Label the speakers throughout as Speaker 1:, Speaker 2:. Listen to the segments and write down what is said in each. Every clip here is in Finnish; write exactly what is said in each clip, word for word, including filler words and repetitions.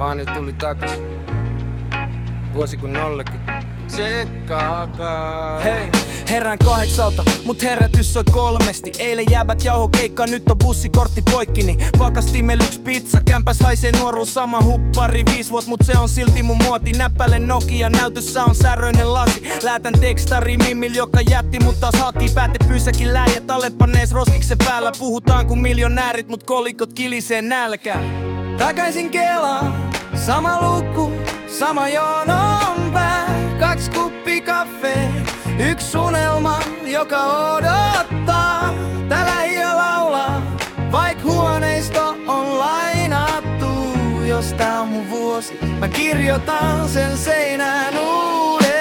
Speaker 1: Vaani tuli takas, vuosi kun nollekin. Tsekkaakaa.
Speaker 2: Hei, herään kahdeksalta, mut herätys soi kolmesti. Eilen jäbät jauho keikka, nyt on bussikortti poikkini. Pakastimel yks pizza, kämpäs haisee nuoruus sama huppari. Viis vuot, mut se on silti mun muoti. Näppäile Nokia, näytössä on säröinen lasi. Läätän tekstari Mimmil, joka jätti mut taas haki. Päätepysäkin läijät alle pannees roskiksen päällä. Puhutaan kuin miljonäärit, mut kolikot kilisee nälkään. Takaisin Kelaan, sama luku, sama jonon pää. Kaks kuppi kaffee, yks unelma, joka odottaa. Tää lähiö laulaa, vaik huoneisto on lainattu. Jos tää on mun vuosi, mä kirjoitan sen seinään uudestaan.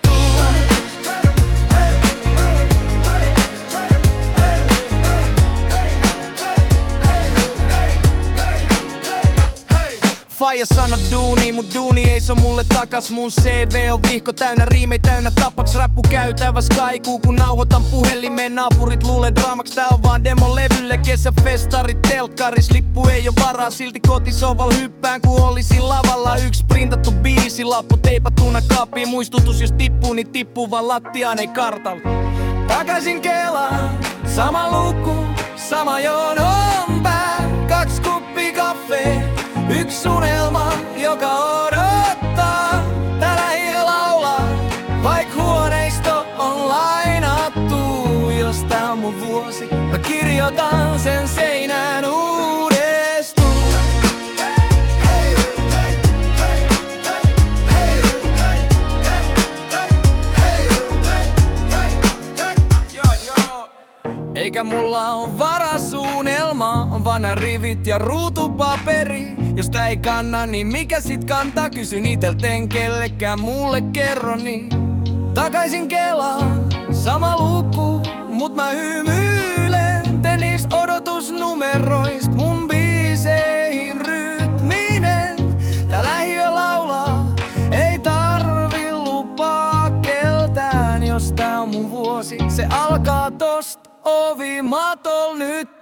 Speaker 2: Faija sano duuni, mut duuni ei se mulle takas. Mun C V on vihko täynnä riimei täynnä tapaks. Rappu käytäväs kaikuu kun nauhoitan puhelimeen. Naapurit luulee draamaks, tää on vaan demo levylle. Kesäfestarit telkkaris, lippu ei oo varaa. Silti kotisoval hyppään ku olisin lavalla. Yks printattu biisi, lappu teipattuna kaappiin. Muistutus jos tippuu, niin tippuu vaan lattiaan ei kartalla. Takaisin Kelaan, sama luku, sama jonon pää. Kaks kuppi kaffee, yks unelma, joka odottaa. Tää lähiö laulaa, vaik huoneisto on lainattu. Jos tää on mun vuosi, mä kirjoitan sen seinään uudestaan. Eikä mulla on varasuunnelma, vaan nää rivit ja ruutupaperi. Jos tää ei kanna, niin mikä sit kantaa? Kysyn itelten kellekään muulle kerro niin. Takaisin Kelaan, sama luku, mut mä hymyilen. Tenis odotusnumeroist mun biiseihin rytminen. Tää lähiö laulaa, ei tarvi lupaa keltään. Jos tää on mun vuosi, se alkaa tosta ovi matol nyt.